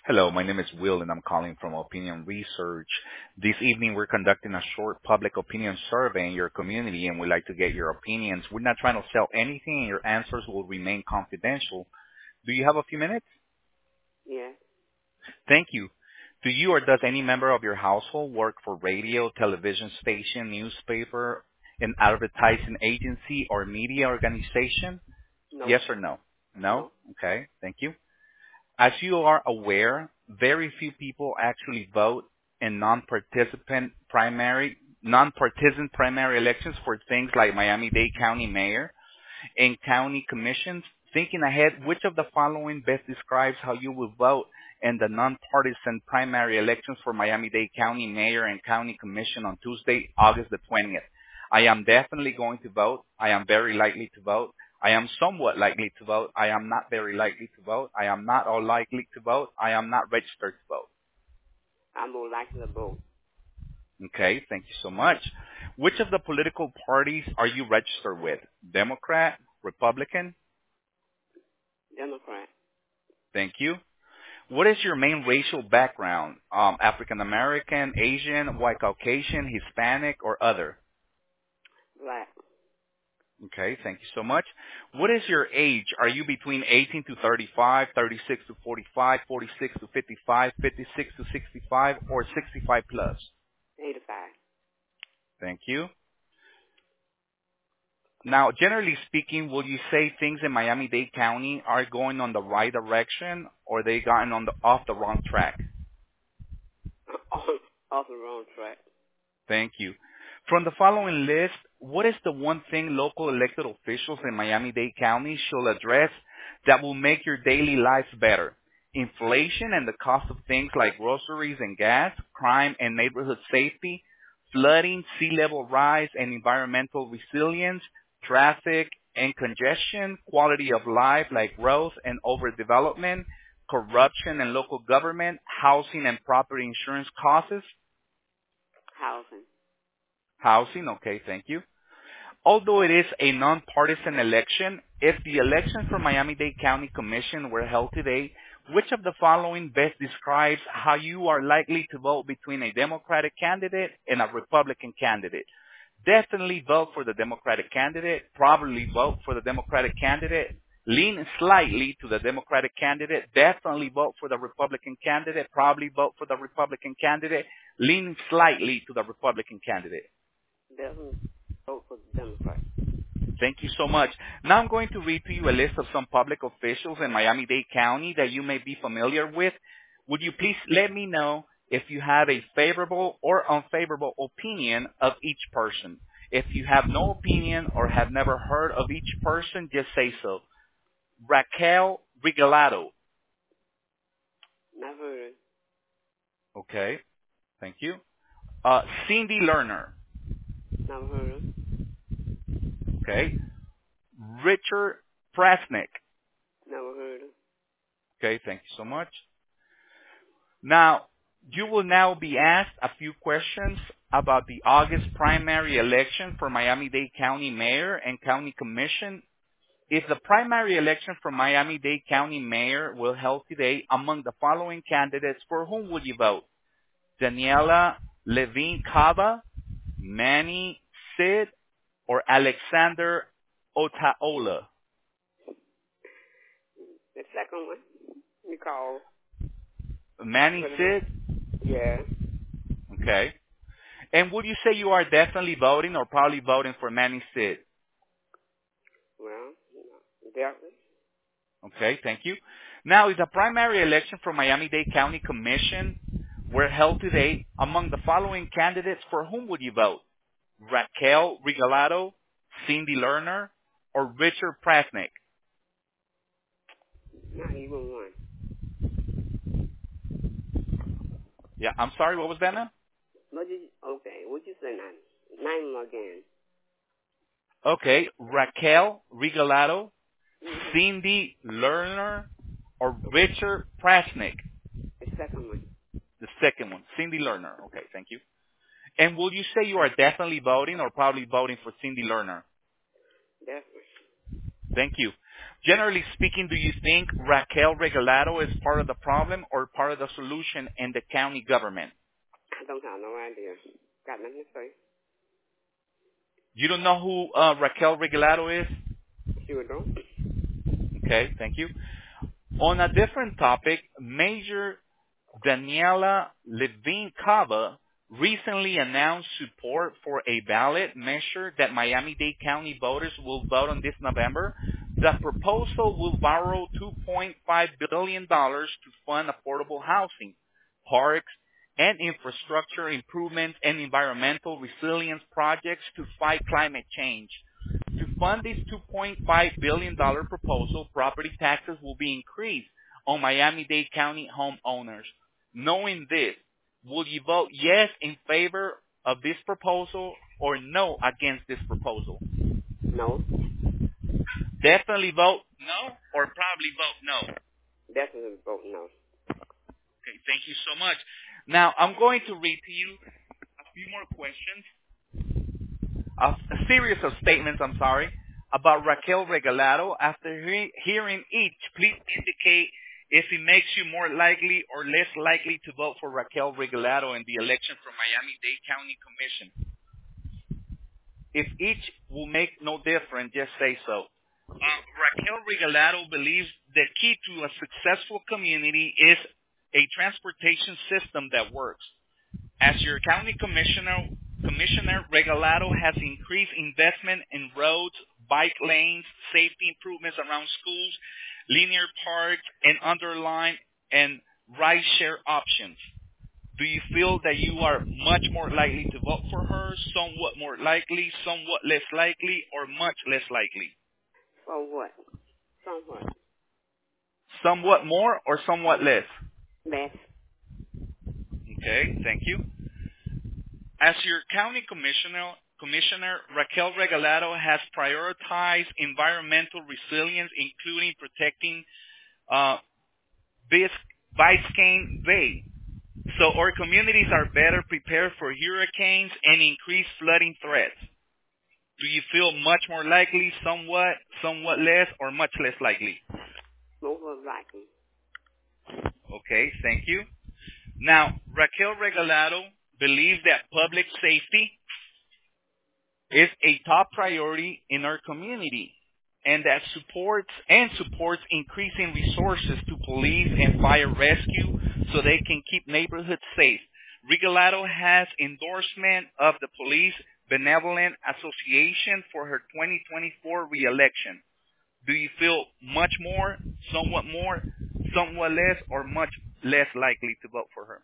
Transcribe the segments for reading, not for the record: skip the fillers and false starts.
Hello, my name is Will, and I'm calling from Opinion Research. This evening, we're conducting a short public opinion survey in your community, and we'd like to get your opinions. We're not trying to sell anything, and your answers will remain confidential. Do you have a few minutes? Yeah. Thank you. Do you or does any member of your household work for radio, television station, newspaper, an advertising agency, or media organization? No. Yes or no? No? No. Okay, thank you. As you are aware, very few people actually vote in non-partisan primary elections for things like Miami-Dade County Mayor and county commissions. Thinking ahead, which of the following best describes how you will vote in the nonpartisan primary elections for Miami-Dade County Mayor and County Commission on Tuesday, August the 20th? I am definitely going to vote. I am very likely to vote. I am somewhat likely to vote. I am not very likely to vote. I am not all likely to vote. I am not registered to vote. I'm more likely to vote. Okay, thank you so much. Which of the political parties are you registered with? Democrat, Republican? Democrat. Thank you. What is your main racial background? African American, Asian, white Caucasian, Hispanic, or other? Black. Okay, thank you so much. What is your age? Are you between 18 to 35, 36 to 45, 46 to 55, 56 to 65, or 65 plus? 85. Thank you. Now, generally speaking, will you say things in Miami-Dade County are going on the right direction, or they gotten off the wrong track? Off the wrong track. Thank you. From the following list, what is the one thing local elected officials in Miami-Dade County should address that will make your daily lives better? Inflation and the cost of things like groceries and gas, crime and neighborhood safety, flooding, sea level rise and environmental resilience, traffic and congestion, quality of life like growth and overdevelopment, corruption and local government, housing and property insurance costs. Housing. Housing, okay, thank you. Although it is a nonpartisan election, if the election for Miami-Dade County Commission were held today, which of the following best describes how you are likely to vote between a Democratic candidate and a Republican candidate? Definitely vote for the Democratic candidate, probably vote for the Democratic candidate, lean slightly to the Democratic candidate, definitely vote for the Republican candidate, probably vote for the Republican candidate, lean slightly to the Republican candidate. Definitely vote for the Democrat. Thank you so much. Now I'm going to read to you a list of some public officials in Miami-Dade County that you may be familiar with. Would you please let me know if you have a favorable or unfavorable opinion of each person? If you have no opinion or have never heard of each person, just say so. Raquel Regalado. Never heard of. Okay, thank you. Cindy Lerner. Never heard of. Okay. Richard Prasnick. Never heard of. Okay, thank you so much. Now, you will now be asked a few questions about the August primary election for Miami-Dade County Mayor and County Commission. If the primary election for Miami-Dade County Mayor were held today, among the following candidates, for whom would you vote? Daniela Levine Cava, Manny Sid, or Alexander Otaola? The second one. You call. Manny Sid? Yeah. Okay. And would you say you are definitely voting or probably voting for Manny Sid? Well, definitely. Okay, thank you. Now, if the primary election for Miami-Dade County Commission were held today, among the following candidates, for whom would you vote? Raquel Regalado, Cindy Lerner, or Richard Prasnick? Not even one. Yeah, I'm sorry, what was that, ma'am? Okay, what you say now? Name them again. Okay, Raquel Regalado, Mm-hmm. Cindy Lerner, or Richard Prasnick? The second one. The second one, Cindy Lerner. Okay, thank you. And will you say you are definitely voting or probably voting for Cindy Lerner? Definitely. Thank you. Generally speaking, do you think Raquel Regalado is part of the problem or part of the solution in the county government? I don't have no idea. Got nothing to say. You don't know who Raquel Regalado is? Sure don't. Okay, thank you. On a different topic, Major Daniela Levine Cava recently announced support for a ballot measure that Miami-Dade County voters will vote on this November. The proposal will borrow $2.5 billion to fund affordable housing, parks, and infrastructure improvements and environmental resilience projects to fight climate change. To fund this $2.5 billion proposal, property taxes will be increased on Miami-Dade County homeowners. Knowing this, will you vote yes in favor of this proposal or no against this proposal? No. Definitely vote no or probably vote no? Definitely vote no. Okay, thank you so much. Now, I'm going to read to you a few more questions, a series of statements, about Raquel Regalado. After hearing each, please indicate if it makes you more likely or less likely to vote for Raquel Regalado in the election for Miami-Dade County Commission. If each will make no difference, just say so. Raquel Regalado believes the key to a successful community is a transportation system that works. As your county commissioner, Regalado has increased investment in roads, bike lanes, safety improvements around schools, linear parks, and underline and ride-share options. Do you feel that you are much more likely to vote for her, somewhat more likely, somewhat less likely, or much less likely? For what? Somewhat. Somewhat more or somewhat less? Less. Okay, thank you. As your county commissioner, Raquel Regalado has prioritized environmental resilience, including protecting Biscayne Bay, so our communities are better prepared for hurricanes and increased flooding threats. Do you feel much more likely, somewhat less, or much less likely? More likely. Okay, thank you. Now, Raquel Regalado believes that public safety is a top priority in our community and that supports increasing resources to police and fire rescue so they can keep neighborhoods safe. Regalado has endorsement of the Police Benevolent Association for her 2024 re-election. Do you feel much more, somewhat less, or much less likely to vote for her?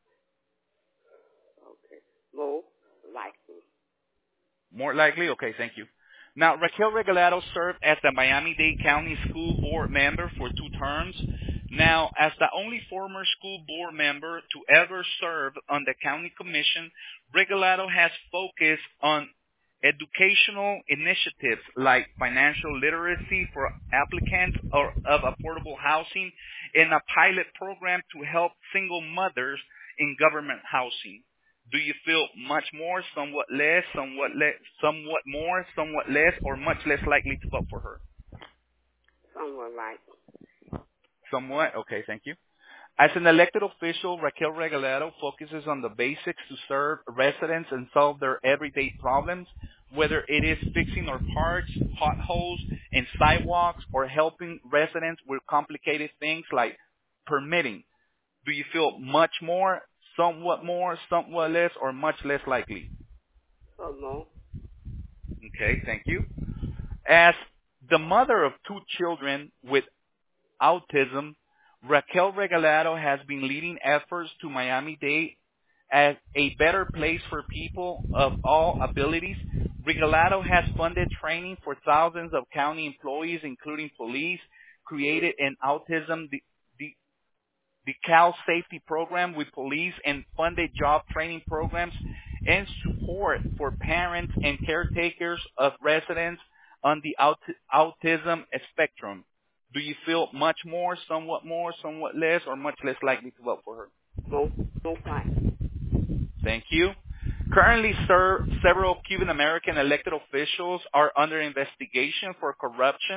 Okay. More likely. More likely? Okay, thank you. Now, Raquel Regalado served as the Miami-Dade County School Board member for 2 terms. Now, as the only former school board member to ever serve on the county commission, Regalado has focused on educational initiatives like financial literacy for applicants of affordable housing and a pilot program to help single mothers in government housing. Do you feel much more, somewhat less, somewhat more, somewhat less, or much less likely to vote for her? Somewhat likely. Somewhat? Okay, thank you. As an elected official, Raquel Regalado focuses on the basics to serve residents and solve their everyday problems, whether it is fixing our parks, potholes, and sidewalks, or helping residents with complicated things like permitting. Do you feel much more, somewhat less, or much less likely? More. Okay, thank you. As the mother of 2 children with autism, Raquel Regalado has been leading efforts to Miami-Dade as a better place for people of all abilities. Regalado has funded training for thousands of county employees, including police, created an autism decal safety program with police, and funded job training programs and support for parents and caretakers of residents on the autism spectrum. Do you feel much more, somewhat less, or much less likely to vote for her? More likely. Thank you. Currently, several Cuban-American elected officials are under investigation for corruption.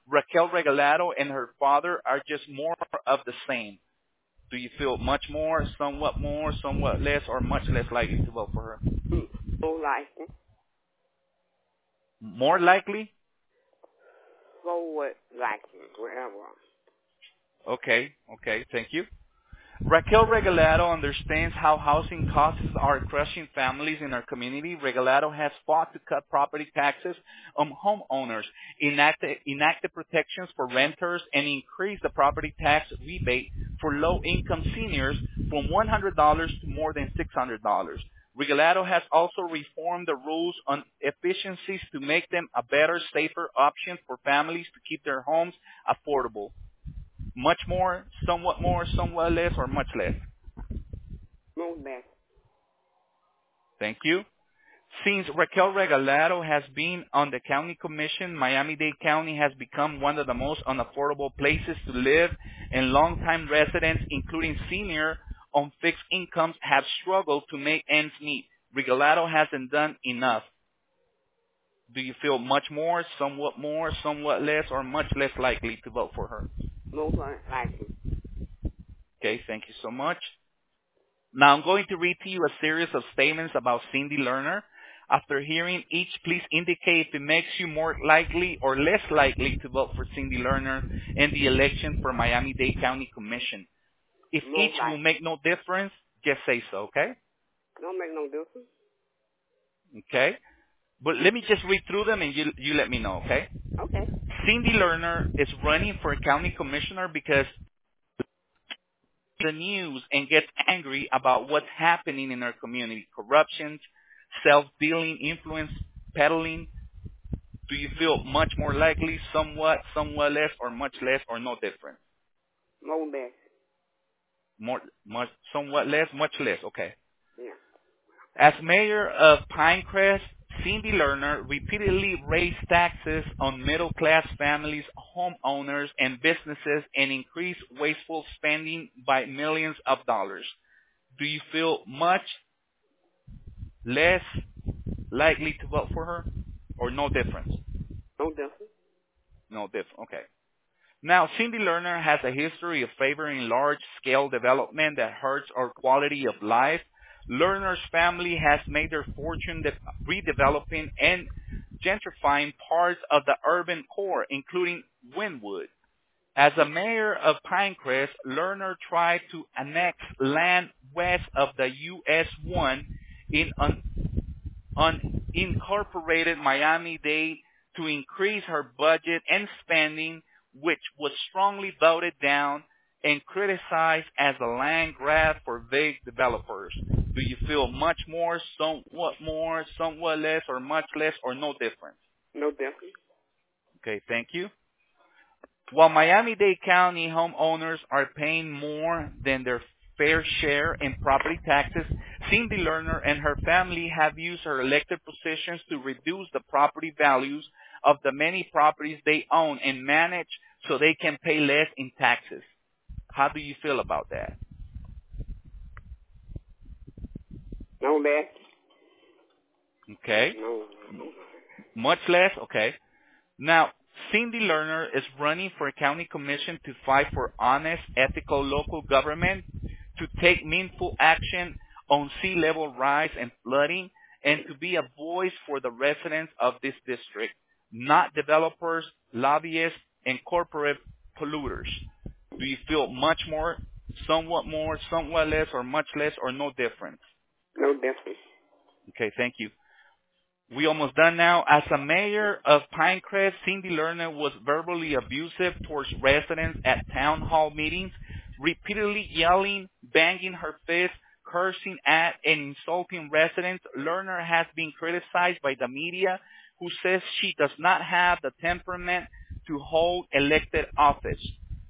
Raquel Regalado and her father are just more of the same? Do you feel much more, somewhat less, or much less likely to vote for her? More likely. More likely? Forward likely. Whatever. Okay, thank you. Raquel Regalado understands how housing costs are crushing families in our community. Regalado has fought to cut property taxes on homeowners, enacted protections for renters, and increased the property tax rebate for low-income seniors from $100 to more than $600. Regalado has also reformed the rules on efficiencies to make them a better, safer option for families to keep their homes affordable. Much more, somewhat less, or much less? More less. Thank you. Since Raquel Regalado has been on the county commission, Miami-Dade County has become one of the most unaffordable places to live, and longtime residents, including senior on fixed incomes, have struggled to make ends meet. Regalado hasn't done enough. Do you feel much more, somewhat less, or much less likely to vote for her? More likely. Okay, thank you so much. Now I'm going to read to you a series of statements about Cindy Lerner. After hearing each, please indicate if it makes you more likely or less likely to vote for Cindy Lerner in the election for Miami-Dade County Commission. If More each likely. will make no difference, just say so, okay? Don't make no difference. Okay? But let me just read through them and you let me know, okay? Okay. Cindy Lerner is running for county commissioner because the news and gets angry about what's happening in our community. Corruption, self-dealing, influence, peddling. Do you feel much more likely, somewhat less, or much less, or no difference? More less. Somewhat less, much less. Okay. Yeah. As mayor of Pinecrest, Cindy Lerner repeatedly raised taxes on middle-class families, homeowners, and businesses and increased wasteful spending by millions of dollars. Do you feel much less likely to vote for her, or no difference? No difference. No difference. Okay. Now, Cindy Lerner has a history of favoring large-scale development that hurts our quality of life. Lerner's family has made their fortune redeveloping and gentrifying parts of the urban core, including Wynwood. As a mayor of Pinecrest, Lerner tried to annex land west of the US 1 in unincorporated Miami-Dade to increase her budget and spending, which was strongly voted down and criticized as a land grab for vague developers. Do you feel much more, somewhat less, or much less, or no difference? No difference. Okay, thank you. While Miami-Dade County homeowners are paying more than their fair share in property taxes, Cindy Lerner and her family have used her elected positions to reduce the property values of the many properties they own and manage so they can pay less in taxes. How do you feel about that? No less. Okay. No. Much less? Okay. Now, Cindy Lerner is running for a county commission to fight for honest, ethical local government, to take meaningful action on sea level rise and flooding, and to be a voice for the residents of this district, not developers, lobbyists, and corporate polluters. Do you feel much more, somewhat less, or much less, or no difference? No difference. Okay, thank you. We almost done now. As a mayor of Pinecrest, Cindy Lerner was verbally abusive towards residents at town hall meetings, repeatedly yelling, banging her fist, cursing at and insulting residents. Lerner has been criticized by the media, who says she does not have the temperament to hold elected office.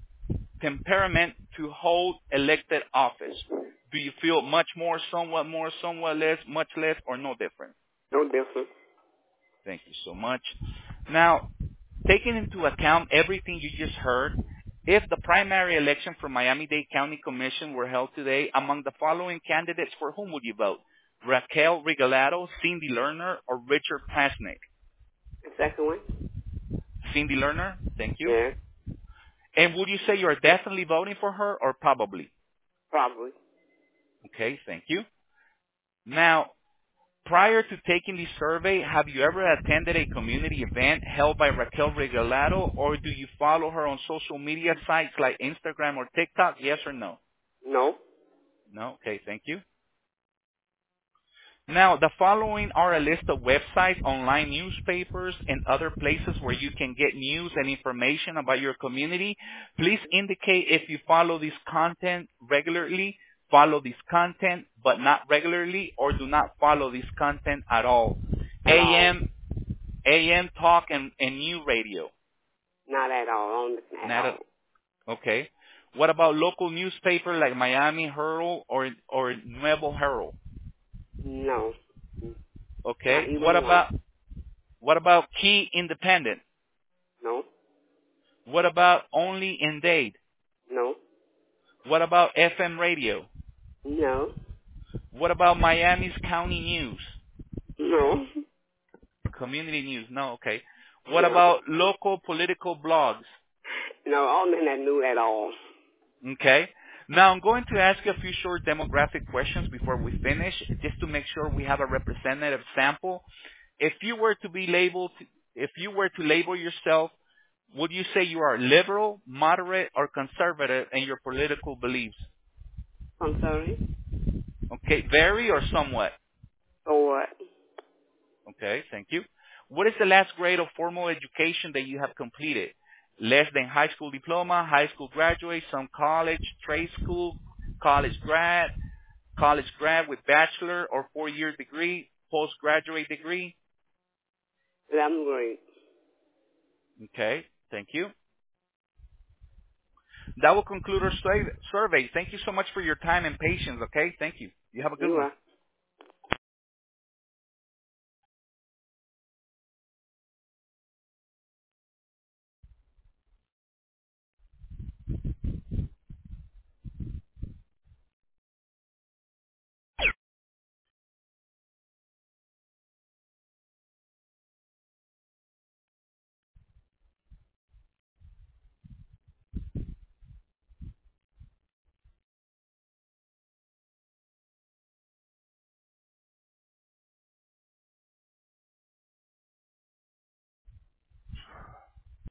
Do you feel much more, somewhat less, much less, or no difference? No difference. Thank you so much. Now, taking into account everything you just heard, if the primary election for Miami-Dade County Commission were held today, among the following candidates, for whom would you vote? Raquel Regalado, Cindy Lerner, or Richard Pasnick? The second one? Cindy Lerner. Thank you. Yes. And would you say you're definitely voting for her or probably? Probably. Okay, thank you. Now, prior to taking the survey, have you ever attended a community event held by Raquel Regalado, or do you follow her on social media sites like Instagram or TikTok? Yes or no? No. No? Okay, thank you. Now, the following are a list of websites, online newspapers, and other places where you can get news and information about your community. Please indicate if you follow this content regularly, follow this content but not regularly, or do not follow this content at all. At all. AM talk and new radio. Not at all. On at Not all. okay. What about local newspaper like Miami Herald or Nuevo Herald? No. Not Okay. even one. What about Key Independent? No. What about Only in Dade? No. What about FM radio? No. What about Miami's County News? No. Community News? No, okay. What No. about local political blogs? No. Only that knew at all. Okay. Now I'm going to ask you a few short demographic questions before we finish, just to make sure we have a representative sample. If you were to label yourself, would you say you are liberal, moderate, or conservative in your political beliefs? I'm sorry. Okay, very or somewhat? Or what? Okay, thank you. What is the last grade of formal education that you have completed? Less than high school diploma, high school graduate, some college, trade school, college grad with bachelor or 4-year degree, postgraduate degree? 11th grade. Okay, thank you. That will conclude our survey. Thank you so much for your time and patience, okay? Thank you. You have a good You one. are.